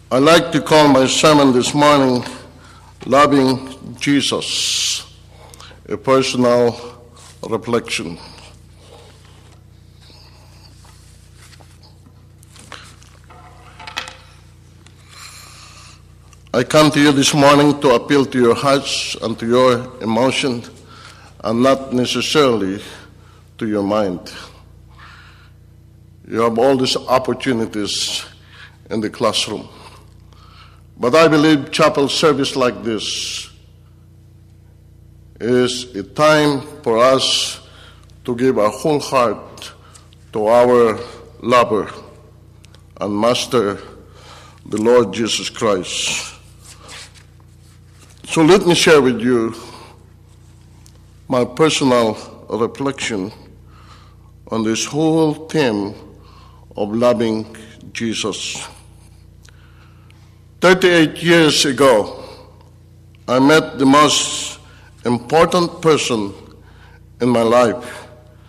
I like to call my sermon this morning, Loving Jesus, a personal reflection. I come to you this morning to appeal to your hearts and to your emotion, and not necessarily to your mind. You have all these opportunities in the classroom. But I believe chapel service like this is a time for us to give our whole heart to our lover and master, the Lord Jesus Christ. So let me share with you my personal reflection on this whole theme of loving Jesus. 38 years ago, I met the most important person in my life.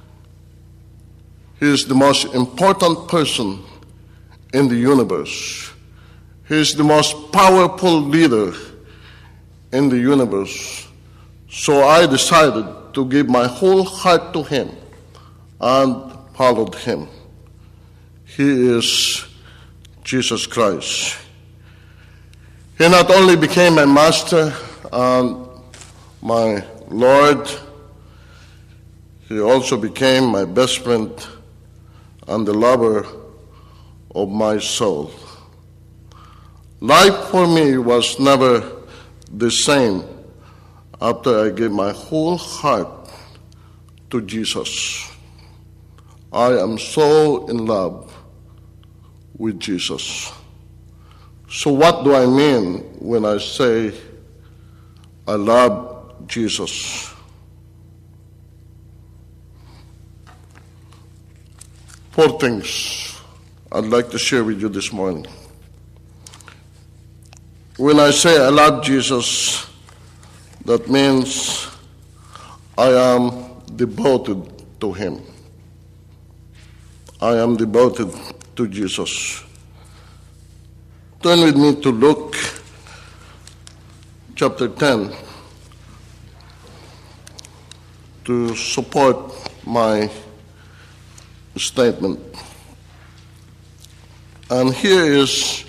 He is the most important person in the universe. He is the most powerful leader in the universe. So I decided to give my whole heart to him and followed him. He is Jesus Christ. He not only became my master and my Lord, he also became my best friend and the lover of my soul. Life for me was never the same after I gave my whole heart to Jesus. I am so in love with Jesus. So what do I mean when I say I love Jesus? Four things I'd like to share with you this morning. When I say I love Jesus, that means I am devoted to him. I am devoted to Jesus. Turn with me to Luke chapter 10 to support my statement. And here is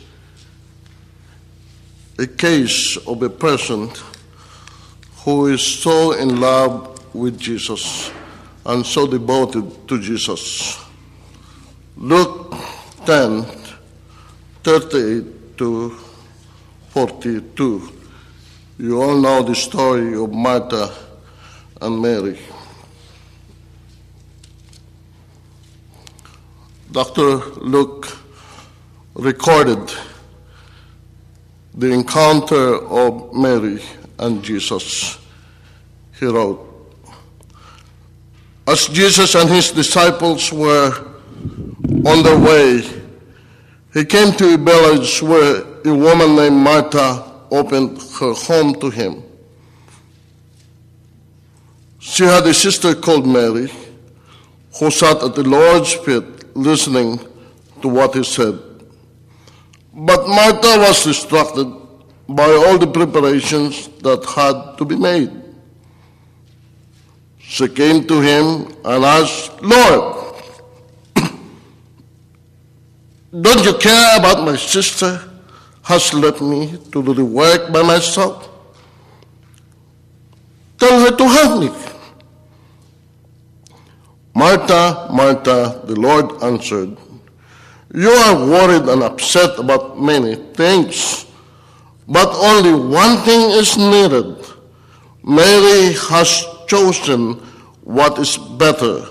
a case of a person who is so in love with Jesus and so devoted to Jesus. Luke 10, 38 to 42. You all know the story of Martha and Mary. Dr. Luke recorded the encounter of Mary and Jesus. He wrote, as Jesus and his disciples were on their way, he came to a village where a woman named Martha opened her home to him. She had a sister called Mary, who sat at the Lord's feet listening to what he said. But Martha was distracted by all the preparations that had to be made. She came to him and asked, Lord, don't you care about my sister has left me to do the work by myself? Tell her to help me. Martha, Martha, the Lord answered, you are worried and upset about many things, but only one thing is needed. Mary has chosen what is better,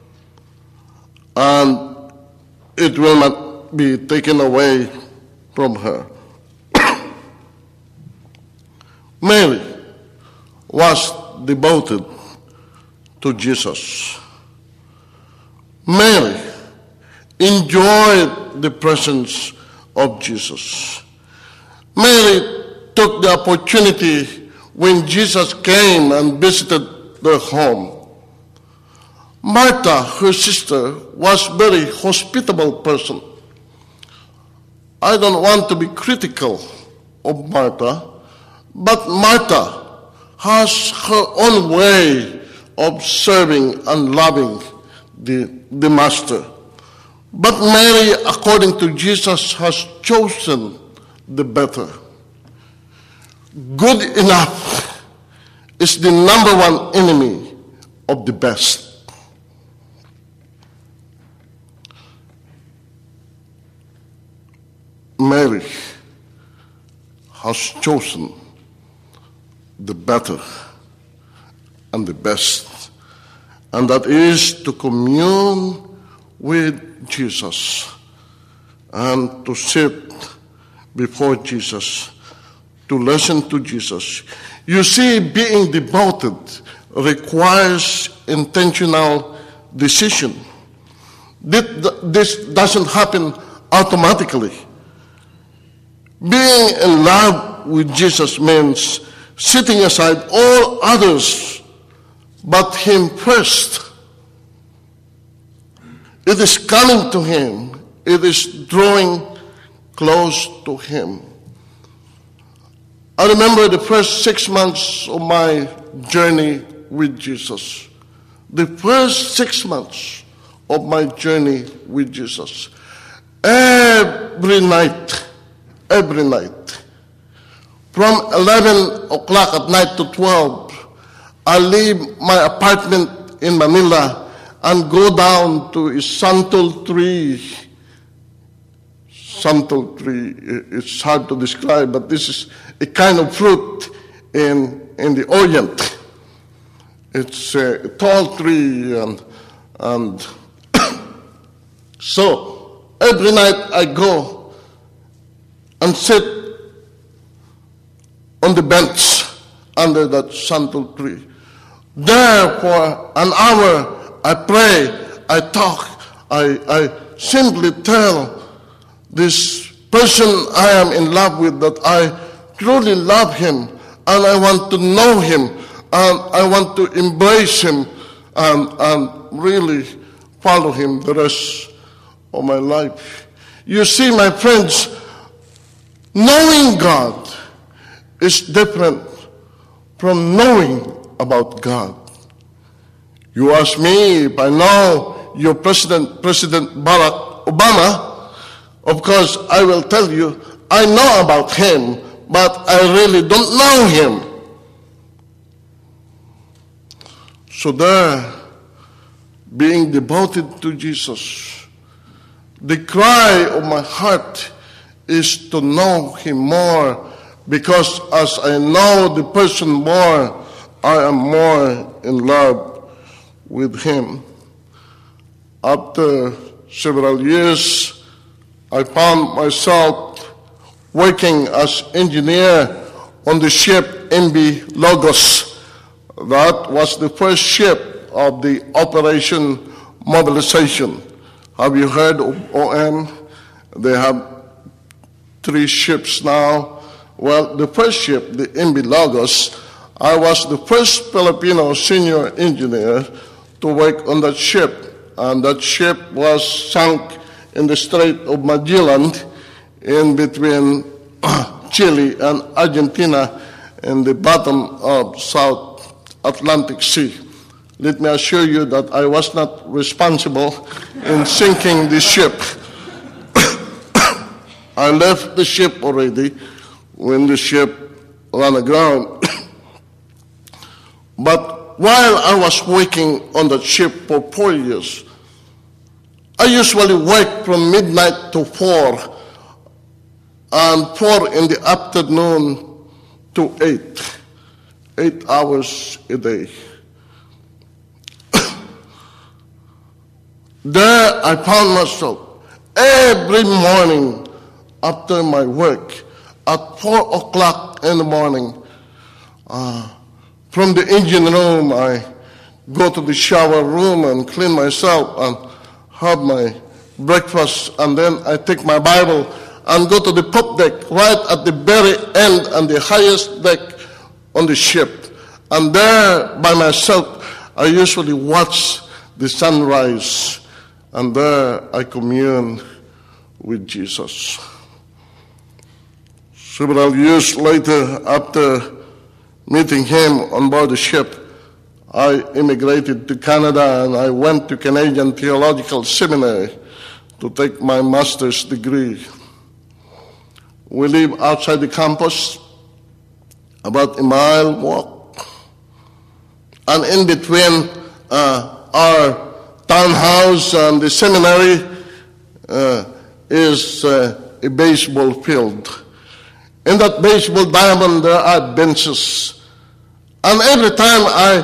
and it will not be taken away from her. Mary was devoted to Jesus. Mary enjoyed the presence of Jesus. Mary took the opportunity when Jesus came and visited their home. Martha, her sister, was a very hospitable person. I don't want to be critical of Martha, but Martha has her own way of serving and loving the Master. But Mary, according to Jesus, has chosen the better. Good enough is the number one enemy of the best. Mary has chosen the better and the best, and that is to commune with Jesus and to sit before Jesus, to listen to Jesus. You see, being devoted requires intentional decision. This doesn't happen automatically. Being in love with Jesus means setting aside all others but Him first. It is coming to Him. It is drawing close to Him. I remember the first 6 months of my journey with Jesus. The first 6 months of my journey with Jesus. Every night, from 11 o'clock at night to 12, I leave my apartment in Manila and go down to a santol tree. Santol tree, it's hard to describe, but this is a kind of fruit in the Orient. It's a tall tree, and so every night I go and sit on the bench under that santol tree. There for an hour I pray, I talk, I simply tell this person I am in love with that I truly love him and I want to know him and I want to embrace him and really follow him the rest of my life. You see, my friends, knowing God is different from knowing about God. You ask me if I know your President Barack Obama, of course I will tell you I know about him, but I really don't know him. So there, being devoted to Jesus, the cry of my heart is to know him more, because as I know the person more, I am more in love with him. After several years, I found myself working as engineer on the ship MV Logos. That was the first ship of the Operation Mobilization. Have you heard of OM? They have 3 ships now. Well, the first ship, the MV Logos, I was the first Filipino senior engineer to work on that ship. And that ship was sunk in the Strait of Magellan in between Chile and Argentina in the bottom of South Atlantic Sea. Let me assure you that I was not responsible in sinking the ship. I left the ship already when the ship ran aground. But while I was working on that ship for 4 years, I usually work from midnight to 4 and 4 in the afternoon to 8 hours a day. There I found myself every morning after my work at 4 o'clock in the morning. From the engine room, I go to the shower room and clean myself and have my breakfast, and then I take my Bible and go to the pop deck right at the very end and the highest deck on the ship. And there by myself, I usually watch the sunrise, and there I commune with Jesus. Several years later, after meeting him on board the ship, I immigrated to Canada and I went to Canadian Theological Seminary to take my master's degree. We live outside the campus, about a mile walk. And in between our townhouse and the seminary is a baseball field. In that baseball diamond there are benches. And every time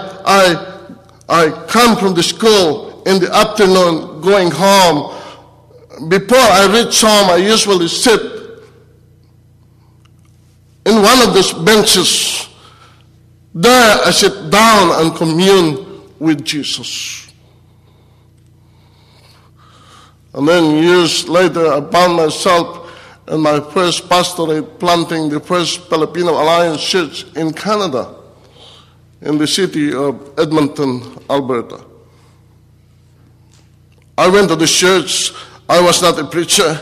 I come from the school in the afternoon going home, before I reach home I usually sit in one of those benches. There I sit down and commune with Jesus. And then years later I found myself in my first pastorate planting the first Filipino Alliance Church in Canada, in the city of Edmonton, Alberta. I went to the church. I was not a preacher.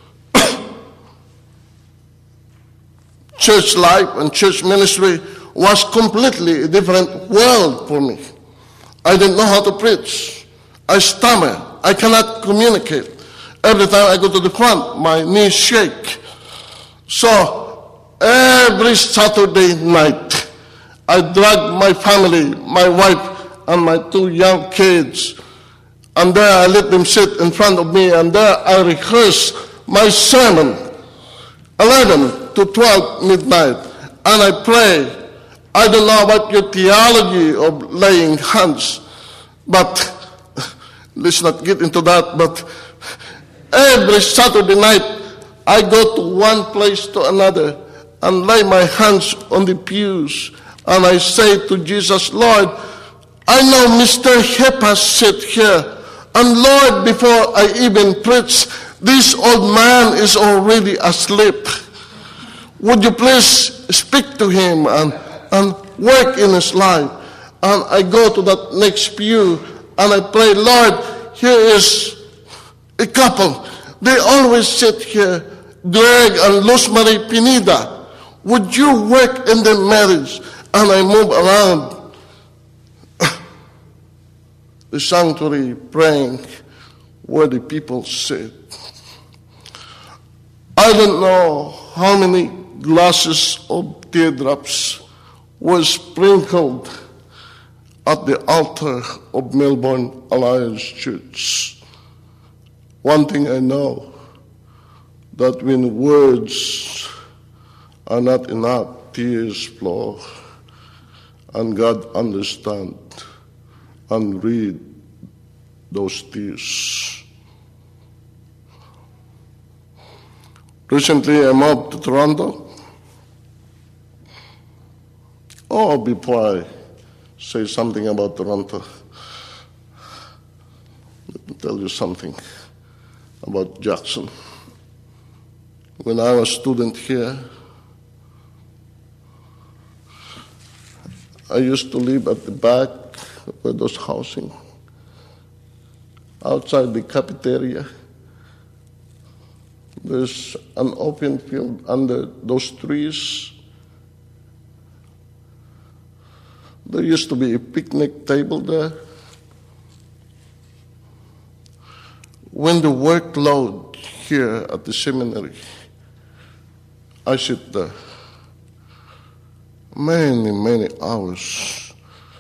Church life and church ministry was completely a different world for me. I didn't know how to preach. I stammer. I cannot communicate. Every time I go to the front, my knees shake. So every Saturday night, I drag my family, my wife, and my 2 young kids, and there I let them sit in front of me, and there I rehearse my sermon, 11 to 12 midnight, and I pray. I don't know about your theology of laying hands, but let's not get into that. But every Saturday night, I go to one place to another and lay my hands on the pews, and I say to Jesus, Lord, I know Mr. Hepa sit here, and Lord, before I even preach, this old man is already asleep. Would you please speak to him and work in his life? And I go to that next pew and I pray, Lord, here is a couple. They always sit here, Greg and Luzmarie Pineda. Would you work in their marriage? And I move around the sanctuary praying where the people sit. I don't know how many glasses of teardrops were sprinkled at the altar of Melbourne Alliance Church. One thing I know, that when words are not enough, tears flow, and God understands and read those tears. Recently, I moved to Toronto. Oh, before I say something about Toronto, let me tell you something about Jackson. When I was a student here, I used to live at the back where those housing, outside the cafeteria. There's an open field under those trees. There used to be a picnic table there. When the workload here at the seminary, I sit there many hours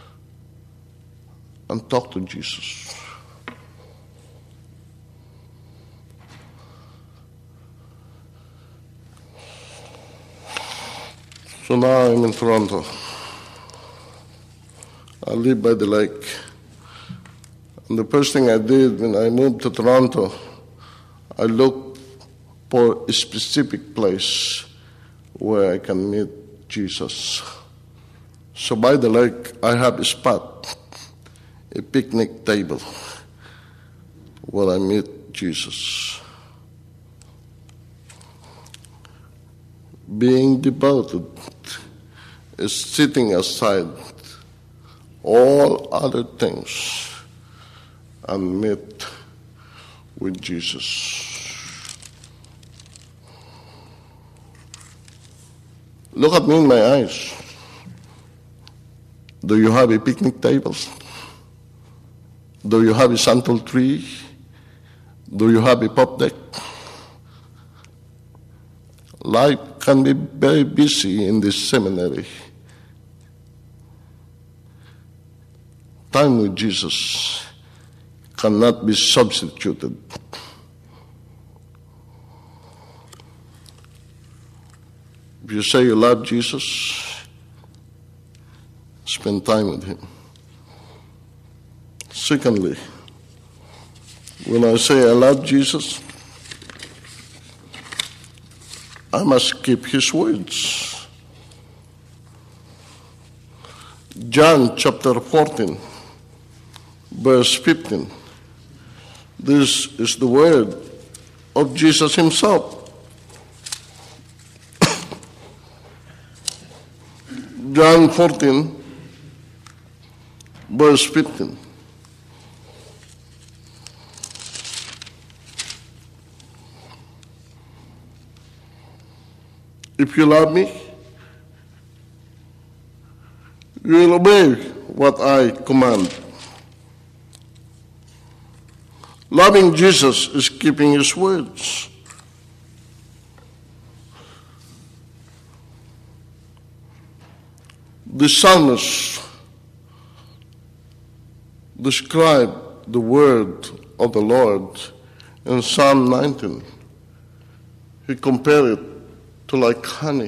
and talk to Jesus. So now I'm in Toronto. I live by the lake. And the first thing I did when I moved to Toronto, I looked for a specific place where I can meet Jesus. So by the lake, I have a spot, a picnic table, where I meet Jesus. Being devoted is sitting aside all other things and meet with Jesus. Look at me in my eyes. Do you have a picnic table? Do you have a santal tree? Do you have a pop deck? Life can be very busy in this seminary. Time with Jesus cannot be substituted. If you say you love Jesus, spend time with him. Secondly, when I say I love Jesus, I must keep his words. John chapter 14, verse 15. This is the word of Jesus himself. John 14, verse 15. If you love me, you will obey what I command. Loving Jesus is keeping his words. The psalmist described the word of the Lord in Psalm 19. He compared it to like honey.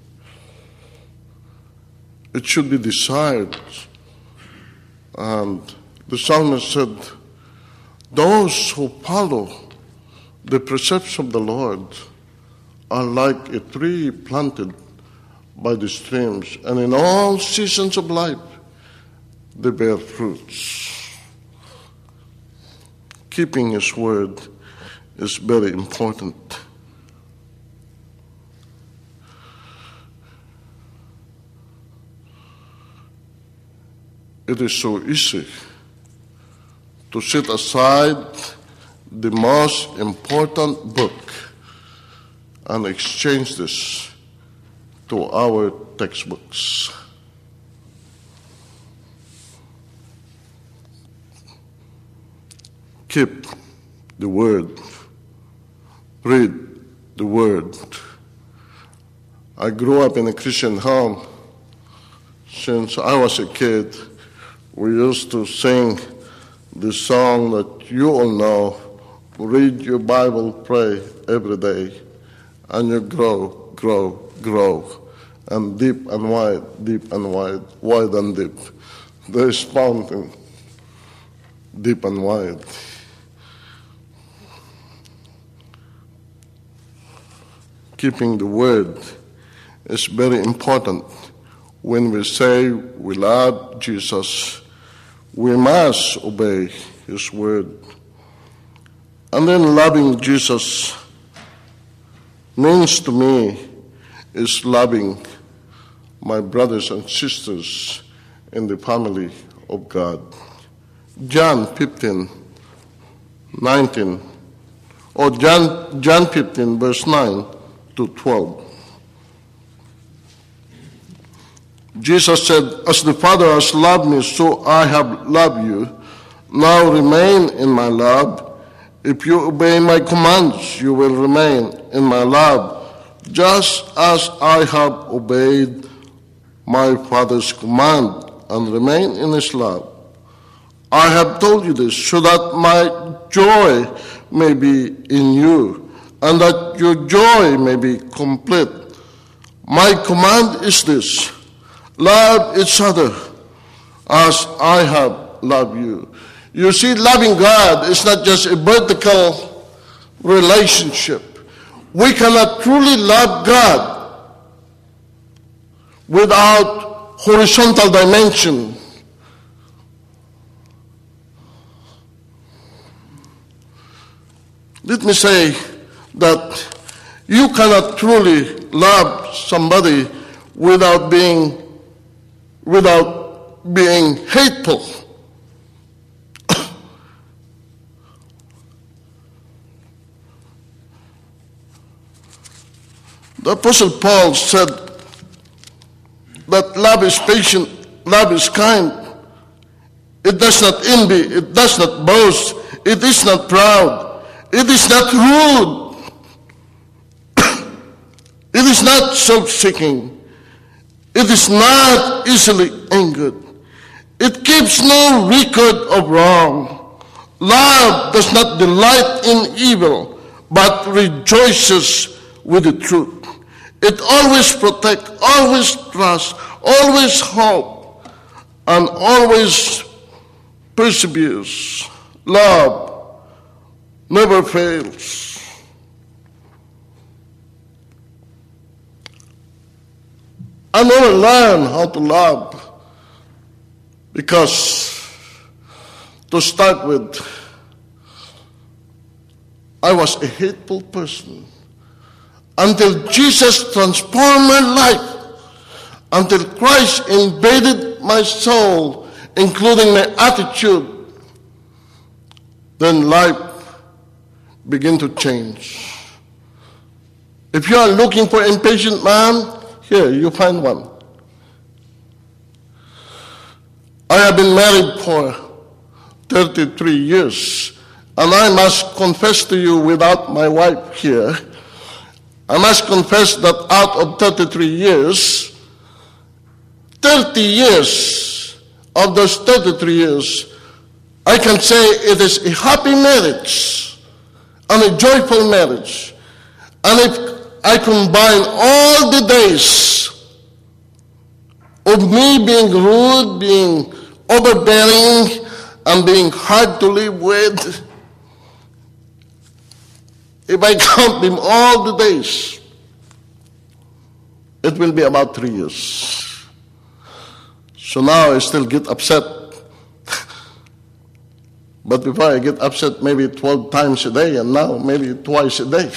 It should be desired. And the psalmist said, those who follow the precepts of the Lord are like a tree planted by the streams, and in all seasons of life they bear fruits. Keeping his word is very important. It is so easy to set aside the most important book and exchange this to our textbooks. Keep the word. Read the word. I grew up in a Christian home. Since I was a kid, we used to sing the song that you all know, read your Bible, pray every day, and you grow, grow, grow, and deep and wide, wide and deep. There is fountain, deep and wide. Keeping the word is very important. When we say we love Jesus, we must obey his word. And then loving Jesus means to me is loving my brothers and sisters in the family of God. John 15, 19, or John 15, verse 9 to 12. Jesus said, as the Father has loved me, so I have loved you. Now remain in my love. If you obey my commands, you will remain in my love, just as I have obeyed my Father's command and remain in his love. I have told you this so that my joy may be in you and that your joy may be complete. My command is this: love each other as I have loved you. You see, loving God is not just a vertical relationship. We cannot truly love God without horizontal dimension. Let me say that you cannot truly love somebody without being hateful. The Apostle Paul said that love is patient, love is kind. It does not envy, it does not boast, it is not proud, it is not rude, it is not self-seeking, it is not easily angered, it keeps no record of wrong. Love does not delight in evil, but rejoices with the truth. It always protects, always trusts, always hopes, and always perseveres. Love never fails. I never learned how to love because, to start with, I was a hateful person until Jesus transformed my life, until Christ invaded my soul, including my attitude. Then life began to change. If you are looking for an impatient man, here you find one. I have been married for 33 years, and I must confess to you, without my wife here, I must confess that out of 33 years, 30 years of those 33 years, I can say it is a happy marriage and a joyful marriage. And if I combine all the days of me being rude, being overbearing, and being hard to live with, if I count them all the days, it will be about 3 years. So now I still get upset. But before I get upset maybe 12 times a day, and now maybe twice a day.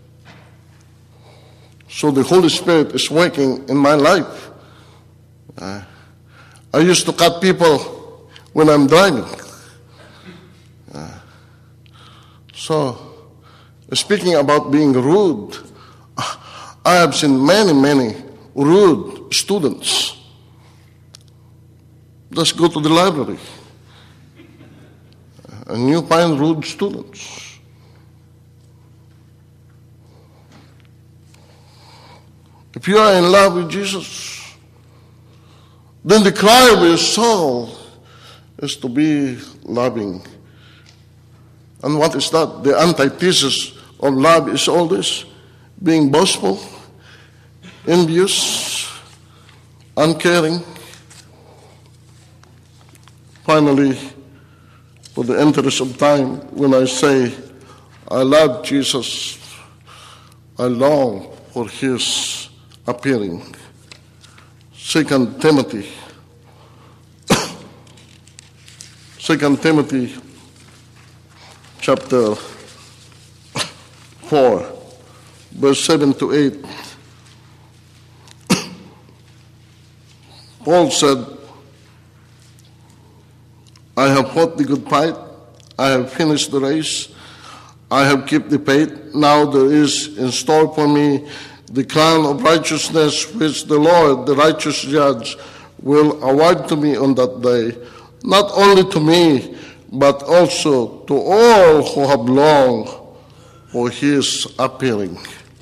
So the Holy Spirit is working in my life. I used to cut people when I'm driving. So, speaking about being rude, I have seen many rude students. Just go to the library and you find rude students. If you are in love with Jesus, then the cry of your soul is to be loving. And what is that? The antithesis of love is all this: being boastful, envious, uncaring. Finally, for the interest of time, when I say I love Jesus, I long for his appearing. 2 Timothy 2 Timothy chapter 4, verse 7 to 8. Paul said, I have fought the good fight, I have finished the race, I have kept the faith. Now there is in store for me the crown of righteousness, which the Lord, the righteous judge, will award to me on that day, not only to me, but also to all who have longed for his appearing.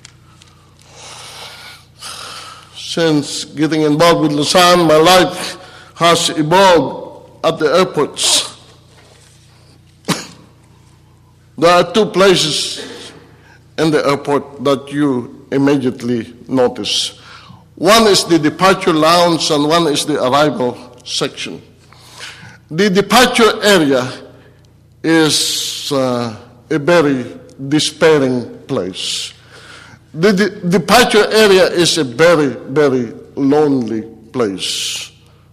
Since getting involved with Lausanne, my life has evolved at the airports. There are two places in the airport that you immediately notice. One is the departure lounge and one is the arrival section. The departure area is a very despairing place. The departure area is a very lonely place.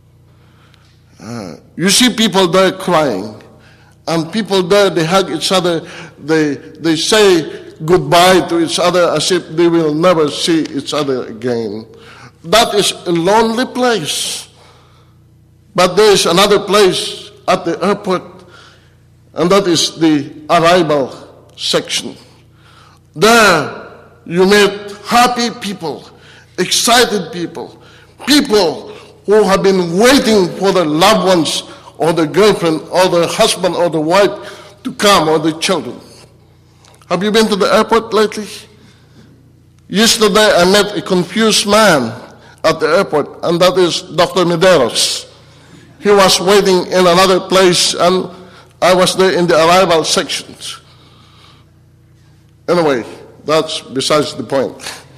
You see people there crying, and people there, they hug each other, they say goodbye to each other as if they will never see each other again. That is a lonely place. But there is another place at the airport, and that is the arrival section. There you meet happy people, excited people, People who have been waiting for their loved ones or their girlfriend or their husband or their wife to come or their children. Have you been to the airport lately? Yesterday I met a confused man at the airport, and that is Dr. Medeiros. He was waiting in another place, and I was there in the arrival sections. Anyway, that's besides the point.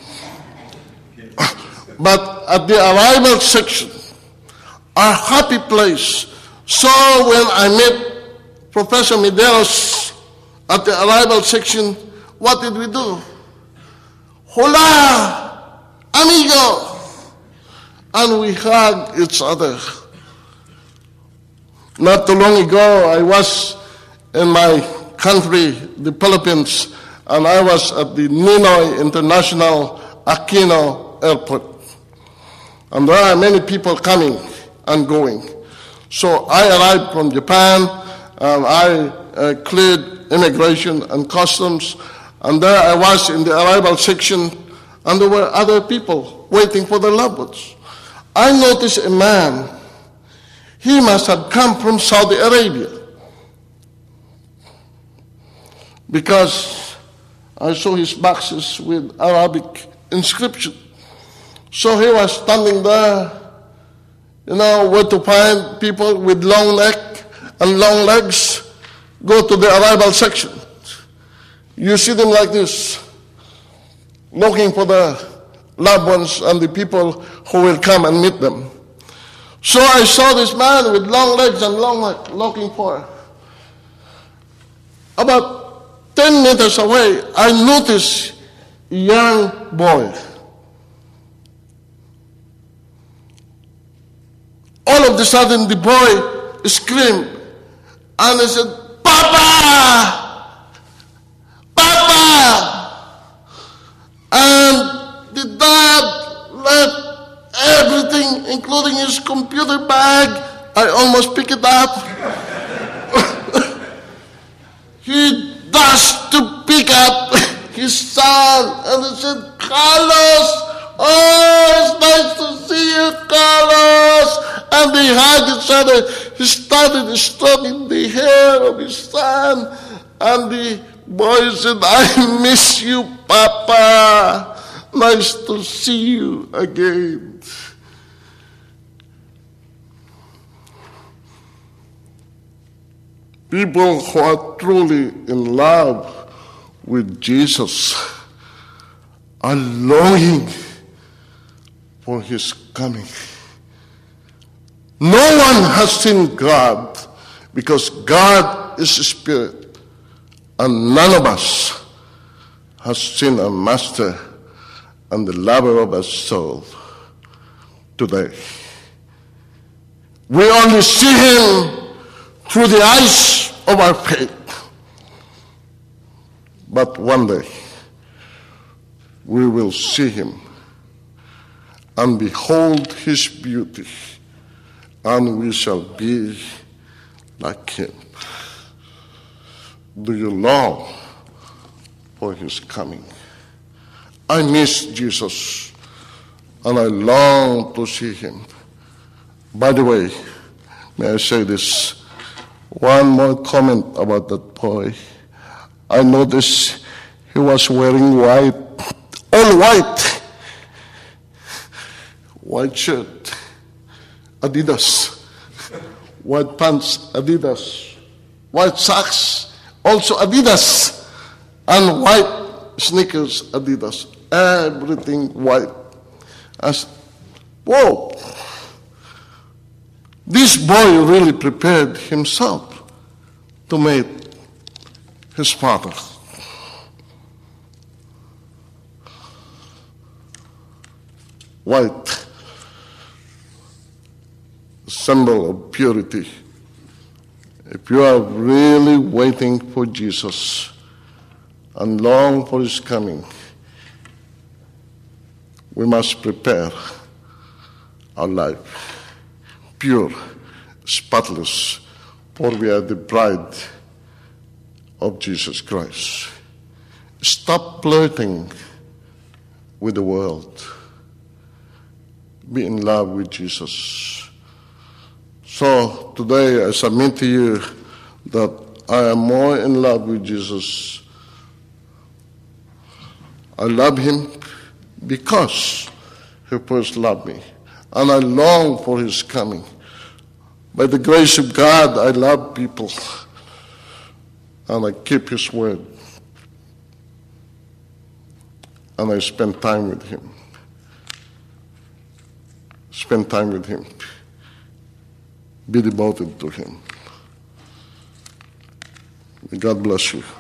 But at the arrival section, a happy place. So when I met Professor Medeiros at the arrival section, what did we do? Hola, amigo! And we hugged each other. Not too long ago, I was in my country, the Philippines, and I was at the Ninoy International Aquino Airport. And there are many people coming and going. So I arrived from Japan, and I cleared immigration and customs, and there I was in the arrival section, and there were other people waiting for their loved ones. I noticed a man. He must have come from Saudi Arabia, because I saw his boxes with Arabic inscription. So he was standing there, where to find people with long neck and long legs. Go to the arrival section. You see them like this, looking for the loved ones and the people who will come and meet them. So I saw this man with long legs and long neck looking for. About 10 meters away, I noticed a young boy. All of a sudden, the boy screamed, and he said, "Papa! Papa!" And the dad left everything, including his computer bag. I almost picked it up. He dashed to pick up his son, and he said, "Carlos, oh, it's nice to see you, Carlos." And they hugged each other. He started stroking the hair of his son, and the boy said, "I miss you, Papa. Nice to see you again." People who are truly in love with Jesus are longing for his coming. No one has seen God, because God is a spirit, and none of us has seen a master and the lover of our soul today. We only see him through the eyes of our faith. But one day, we will see him and behold his beauty, and we shall be like him. Do you long for his coming? I miss Jesus, and I long to see him. By the way, may I say this? One more comment about that boy. I noticed he was wearing white, all white. White shirt, Adidas. White pants, Adidas. White socks, also Adidas. And white sneakers, Adidas. Everything white. Whoa! This boy really prepared himself to meet his father. White, a symbol of purity. If you are really waiting for Jesus and long for his coming, we must prepare our life pure, spotless, for we are the bride of Jesus Christ. Stop flirting with the world. be in love with Jesus. So today I submit to you that I am more in love with Jesus. I love him because he first loved me, and I long for his coming. By the grace of God, I love people, and I keep his word, and I spend time with him. Spend time with him. Be devoted to him. May God bless you.